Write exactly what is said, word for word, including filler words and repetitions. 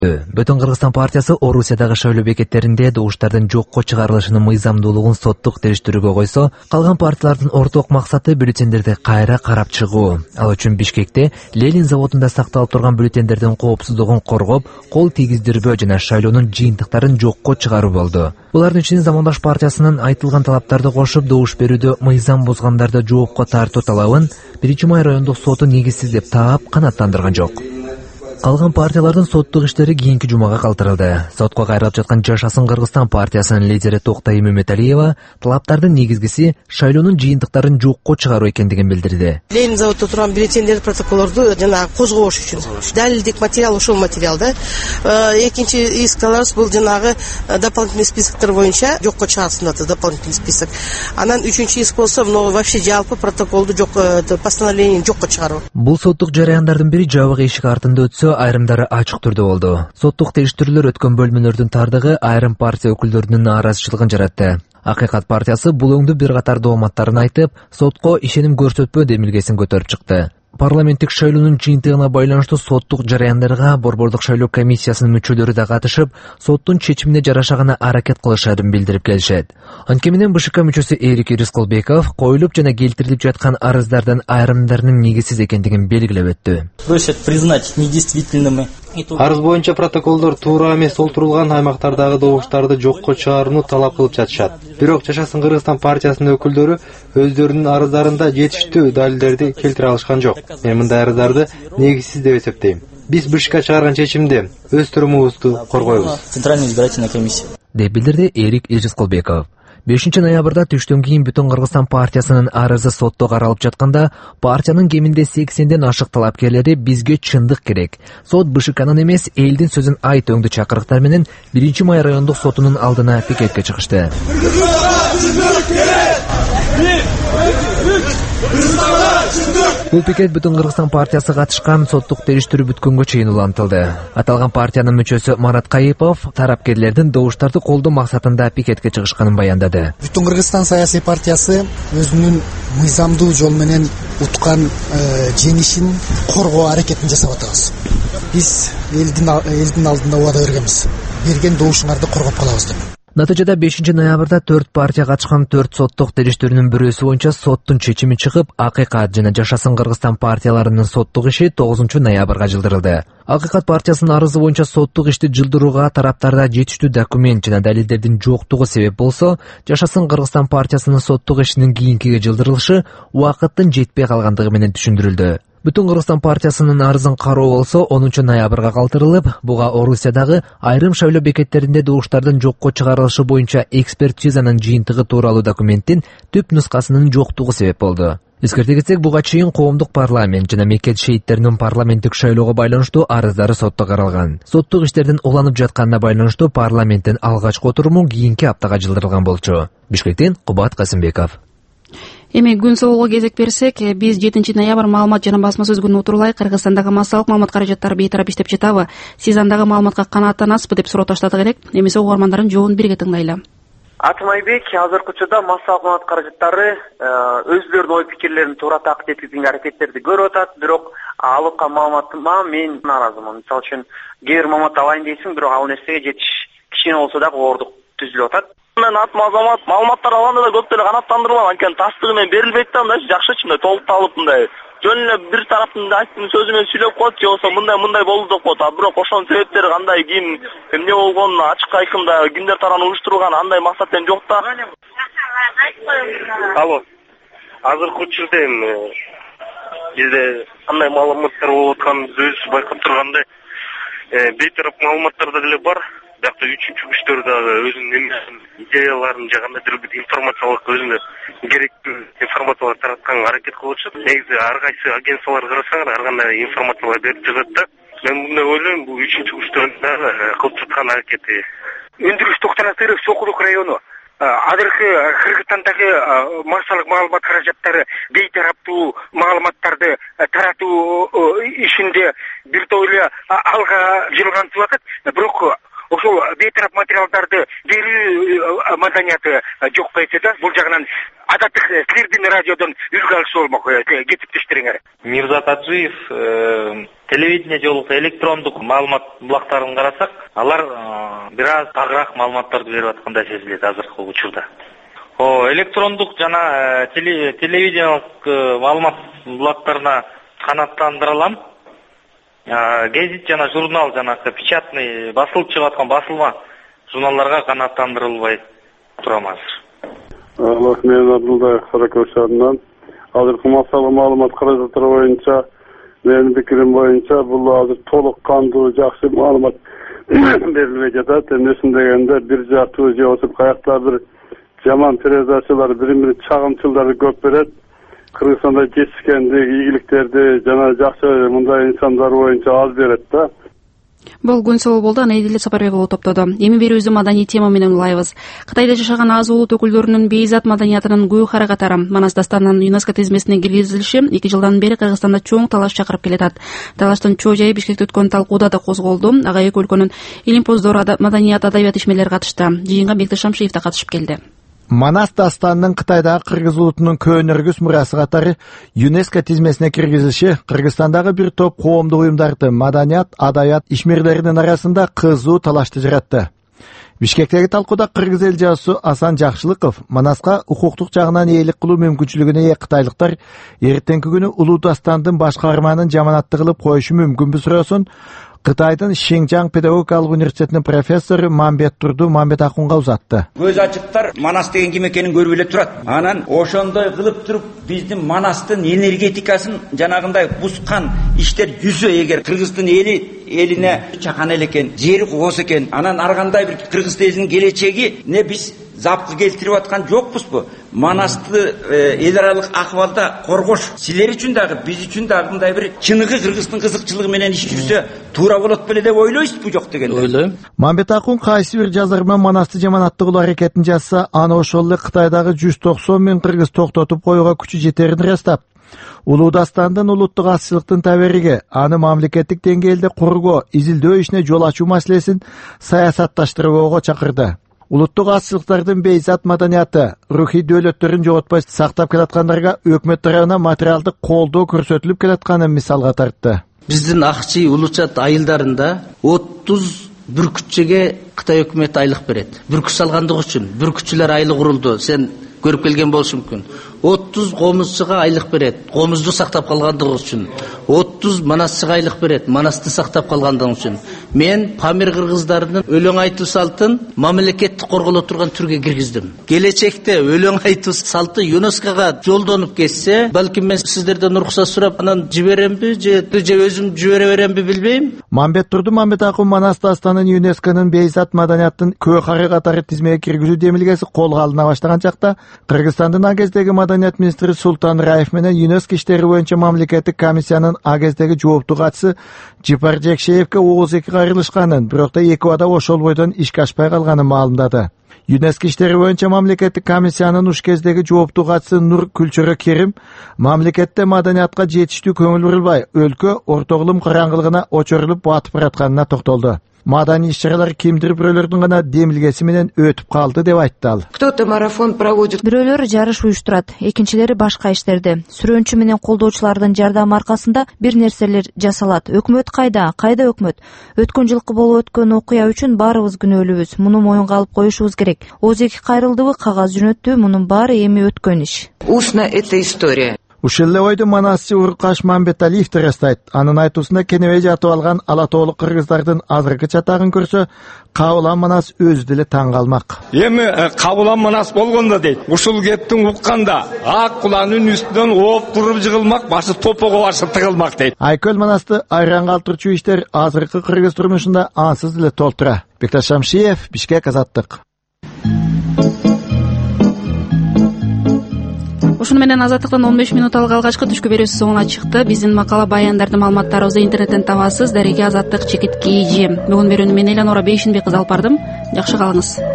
Бүтүн Кыргызстан партиясы Орусиядагы шайлоо бекеттеринде добуштардын жокко чыгарылышынын мыйзамдуулугун соттук териштирүүгө койсо, калган партиялардын орток максаты бюллетендерди кайра карап чыгуу. Ал үчүн Бишкекте Ленин заводунда сакталып турган бюллетендердин коопсуздугун коргоп, кол тийгиздирбөө жана шайлоонун жыйынтыктарын жокко чыгаруу болду. Булардын ичинде Замандаш партиясынын айтылган талаптарды кошуп, добуш берүүдө мыйзам бузгандарды жоопко тартуу талабын биринчи май райондук соту негизсиз деп таап канааттандырган жок. Калган партиялардын соттук иштери кийинки жумага калтырылды. Сотко кайрылып жаткан Жашасын Кыргызстан партиясынын лидери Токтай Мөмөталиева талаптардын негизгиси шайлоонун жыйынтыктарын жокко чыгаруу экендигин билдирди. Ленин заводдо турган бюллетендер протоколдорду жана козгош үчүн далилдик материал ошол материал да. Экинчи искаларыбыз бул жанагы дополнительный списоктор боюнча жокко чыгарсын атты дополнительный список. Анан үчүнчү иск болсо мына вообще жалпы протоколду жок постановлениени жокко чыгаруу. Бул соттук жараяндардын бири жабык эшик артында өтсө, айрымдары ачык түрдө болду. Соттук териштирүүлөр өткөн бөлмөлөрдүн тардыгы айрым партия өкүлдөрүнүн нааразычылыгын жаратты. Акыйкат партиясы бул өңдү бир катар дооматтарын айтып, сотко ишеним көрсөтпөө демилгесин көтөрүп чыкты. Парламенттик шайлоонун жыйынтыгына байланыштуу соттук жараяндарга борбордук шайлоо комиссиясынын мүчөлөрү да катышып, соттун чечимине жараша гана аракет кылышарын билдирип келишет. Анткени менен БШК мүчөсү Эрик Рыскалбеков коюлуп жана келтирилип жаткан арыздардын айрымдарынын негизсиз экендигин белгилеп өттү. Просят признать недействительными. Арыз боюнча протоколдор туура эмес толтурулган аймактардагы добуштарды жокко чыгарууну талап кылып жатышат. Бирок Жашасын Кыргызстан партиясынын өкүлдөрү өздөрүнүн арыздарында жетиштүү далилдерди келтире алышкан жок. Мен мындай арыздарды негизсиз деп эсептейм. Биз БШК чыгарган чечимди өз турумубузду коргойбуз. Центральная избирательная комиссия. Деп билдирди Эрик Рыскалбеков. бешинчи ноябрда түштөн кийин Бүтүн Кыргызстан партиясынын арызы сотто каралып жатканда, партиянын кеминде сексенден ашык талапкерлери бизге чындык керек. Сот БШКнын эмес, элдин сөзүн айт өңдү чакырыктар менен биринчи май райондук сотунун алдына пикетке чыгышты. Бул пикет Бүтүн Кыргызстан партиясы катышкан соттук териштирүү бүткөнгө чейин улантылды. Аталган партиянын мүчөсү Марат Кайыпов тарапкерлердин добуштарды колдоо максатында пикетке чыгышканын баяндады. Бүтүн Кыргызстан саясий партиясы өзүнүн мыйзамдуу жол менен уткан жеңишин коргоо аракетин жасап атабыз. Биз элдин элдин алдында убада бергенбиз. Берген добушуңарды коргоп калабыз деп. Натыйжада бешинчи ноябрда төрт партия катышкан төрт соттук териштирүүнүн бирөөсү боюнча соттун чечими чыгып, Акыйкат жана Жашасын Кыргызстан партияларынын соттук иши тогузунчу ноябрга жылдырылды. Акыйкат партиясынын арызы боюнча соттук ишти жылдырууга тараптарда жетиштүү документ жана далилдердин жоктугу себеп болсо, Жашасын Кыргызстан партиясынын соттук ишинин кийинкиге жылдырылышы убакыттын жетпей калгандыгы менен түшүндүрүлдү. Бүтүн Кыргызстан партиясынын арызын кароо болсо онунчу ноябрга калтырылып, буга Орусиядагы айрым шайлоо бекеттеринде добуштардын жокко чыгарылышы боюнча экспертизанын жыйынтыгы тууралуу документтин түп нускасынын жоктугу себеп болду. Эскерте кетсек, буга чейин коомдук парламент жана мекет шейттеринин парламенттик шайлоого байланыштуу арыздары сотто каралган. Соттук иштердин уланып жатканына байланыштуу парламенттин алгачкы отуруму кийинки аптага жылдырылган болчу. Бишкектен Кубат Касымбеков. Эми күн соолугу кезек берсек, биз жетинчи ноябрь маалымат жана басма сөз күнү утурлай Кыргызстандагы массалык маалымат каражаттары бейтарап иштеп жатабы? Сиз андагы маалыматка канааттанасызбы деп суроо таштадык элек. Эмесе угармандардын жообун бирге тыңдайлы. Атым Айбек, азыркы учурда массалык маалымат каражаттары өзлөрүнүн ой пикирлерин туура так жеткизүүгө аракеттерди көрүп атат, бирок алып аткан маалыматыма мен нааразымын. Мисалы үчүн, кээ бир маалымат алайын дейсиң, бирок ал нерсеге жетиш кичине болсо дагы оордук түзүлүп атат. Мен атым Азамат, маалыматтар алганда да көп деле канааттандырбам, анткени тастыгы менен берилбейт да, мындай жакшы мындай толукталып мындай. Жөн эле бир тараптын айтқан сөзү менен сүйлөп коет, же болсо мындай мындай болду деп коет. Бирок ошонун себептери кандай, ким эмне болгонун ачык айкында кимдер тарабынан уюштурулган андай максат эми жок да. Алло. Азыркы учурда эми бизде кандай маалыматтар болуп атканын өзү байкап тургандай, бейтарап маалыматтар деле бар. Бирок үчүнчү күчтөр дагы өзүнүн идеяларын же кандайдыр бир информациялык өзүнө керектүү информациялар таратканга аракет кылып атышат. Негизи ар кайсы агентствалар карасаңар ар кандай информациялар берип жатат да. Мен мындай ойлойм, бул үчүнчү күчтөрдүн дагы кылып жаткан аракети. Өндүрүш Токтонатыров, Сокулук району. Азыркы Кыргызстандагы массалык маалымат каражаттары бейтараптуу маалыматтарды таратуу ишинде бир топ эле алга жылгантып атат. Бирок ошол бейтарап материалдарды берүү маданияты жокко кетсе да, бул жагынан адаттык силердин радиодон үлгү алышса болмок, кесиптештериңер. Мирзат Аджиев, телевидение жолу электрондук маалымат булактарын карасак, алар бир аз тагыраак маалыматтарды берип аткандай сезилет азыркы учурда. О, электрондук жана телевидениялык маалымат булактарына канааттандырылам. Гезит жана журнал жана печатный басылып чыгып аткан басылма журналдарга канааттандырылбай турам азыр. Аллах мен Абдулдаев Саракөл шаарынан азыркы массалык маалымат каражаттары боюнча менин пикирим боюнча бул азыр толук кандуу жакшы маалымат берилбей жатат. Эмнесин дегенде бир жактуу же болсо каякта бир жаман передачалар, бири-бири чагымчылдарды көп берет. Кыргызстанда жетишкендик ийгиликтерди жана жакшы мындай инсандар боюнча аз берет да. Бул Күнсоо болду, аны Эдилет Сапарбек уулу топтоду. Эми берүүбүздү маданий тема менен улайбыз. Кытайда жашаган аз улут өкүлдөрүнүн бейзат маданиятынын гүйхара катары Манас дастанынын ЮНЕСКО тизмесине киргизилиши эки жылдан бери Кыргызстанда чоң талаш чакырып келатат. Талаштын чоо жайы Бишкекте өткөн талкууда да козголду. Ага эки өлкөнүн илимпоздор маданият адабият ишмерлери катышты. Жыйынга Бектеш Шамшиев да катышып келди. Манас дастанынын Кытайдагы кыргыз улутунун көөнөргүс мурасы катары ЮНЕСКО тизмесине киргизилиши Кыргызстандагы бир топ коомдук уюмдарды маданият, адабият ишмерлеринин арасында кызуу талашты жаратты. Бишкектеги талкууда кыргыз эл жазуусу Асан Жакшылыков Манаска укуктук жагынан ээлик кылуу мүмкүнчүлүгүнө ээ кытайлыктар эртеңки күнү улуу дастандын башкарманын жаманатты кылып коюшу мүмкүнбү суроосун Кытайдын Шинжаң педагогикалык университетинин профессору Мамбет Турду Мамбет Акунга узатты. Көз ачыктар Манас деген ким экенин көрүп эле турат. Анан ошондой кылып туруп биздин Манастын энергетикасын жанагындай бускан иштер жүзө эгер Кыргыздын эли элине чакан эле экен, жери кооз экен, анан ар кандай бир Кыргыз элинин келечеги не биз запкы келтирип аткан жокпузбу? Манасты эл аралык акыбалда коргош силер үчүн дагы биз үчүн дагы мындай бир чыныгы Кыргыздын кызыкчылыгы менен иш жүрсө туура болот беле деп ойлойсузбу жок дегенде? Ойлойм. Мамбет Акун кайсы бир жазар менен Манасты жаманатты кылуу аракетин жасса, аны ошол эле Кытайдагы жүз токсон миң кыргыз токтотуп коюуга күчү жетерин ырастап, улуу дастандын улуттук азчылыктын табериги аны мамлекеттик деңгээлде кургоо, изилдөө ишине жол ачуу маселесин саясатташтырууга чакырды. Улуттук азчылыктардын бейзат маданияты, рухий дөөлөттөрүн жоготпой сактап келаткандарга өкмөт тарабынан материалдык колдоо көрсөтүлүп келатканын мисалга тартты. Биздин акчы улучат айылдарында отуз бүркүтчүгө Кытай өкмөтү айлык берет. Бүркүт салгандыгы үчүн бүркүтчүлөр айлык курулду. Сен көрүп келген болушу мүмкүн. отуз комузчуга айлык берет. Комузду сактап калгандыгы үчүн. отуз манасчыга айлык берет. Манасты сактап калгандыгы үчүн. Мен Памир кыргыздарынын өлөң айтуу салтын мамлекеттик корголо турган түргө киргиздим. Келечекте өлөң айтуу салты ЮНЕСКОга жолдонуп кетсе, балким мен сиздерден уруксат сурап анан жиберемби же же өзүм жибере беремби билбейм. Мамбет Турду Мамбет Акун Манас дастанын ЮНЕСКОнун бейзат маданияттын көөхары катары тизмеге киргизүү демилгеси колго алына баштаган чакта Кыргызстандын агездеги маданият министри Султан Раев менен ЮНЕСКО иштери боюнча мамлекеттик комиссиянын агездеги жооптуу катчысы Жипар Жекшеевке ооз эки кайрылышканын, бирок да эки бада ошол бойдон ишке ашпай калганын маалымдады. ЮНЕСКО иштери боюнча мамлекеттик комиссиянын уш кездеги жооптуу катчысы Нур Күлчөрө Керим мамлекетте маданиятка жетиштүү көңүл бурулбай, өлкө ортоглум караңгылыгына очорулуп батып баратканына токтолду. Маданий иш-чаралар кимдир бирөөлөрдүн гана демилгеси менен өтүп калды деп айтты ал. Кто-то марафон проводит. Бирөөлөр жарыш уюштурат, экинчилери башка иштерди. Сүрөөнчү менен колдоочулардын жардамы аркасында бир нерселер жасалат. Өкмөт кайда? Кайда өкмөт? Өткөн жылкы болуп өткөн окуя үчүн баарыбыз күнөөлүүбүз. Муну моюнга алып коюшубуз керек. Ооз эки кайрылдыбы, кагаз жөнөттү, мунун баары эми өткөн иш. Устно эта история. Ушул эле ойду Манасчы Уркаш Мамбеталиев да ырастайт. Анын айтуусунда кенебей жатып алган ала тоолук кыргыздардын азыркы чатагын көрсө, Кабылан Манас өзү деле таң калмак. Эми Кабылан Манас болгондо дейт, ушул кептин укканда ак куланын үстүнөн ооп туруп жыгылмак, башы топого башы тыгылмак дейт. Айкөл Манасты айран калтырчу иштер азыркы кыргыз турмушунда ансыз деле толтура. Бектеш Шамшиев, Бишкек, Азаттык. Ушуну менен Азаттыктан он беш минут алга алгачкы түшкү берүүсү соңуна чыкты. Биздин макала баяндарды маалыматтарыбызды интернеттен табасыз. Дареге Азаттык чекит кийжи. Бүгүн берүүнү мен Эланора Бейшинбек кызы алып бардым. Жакшы калыңыз.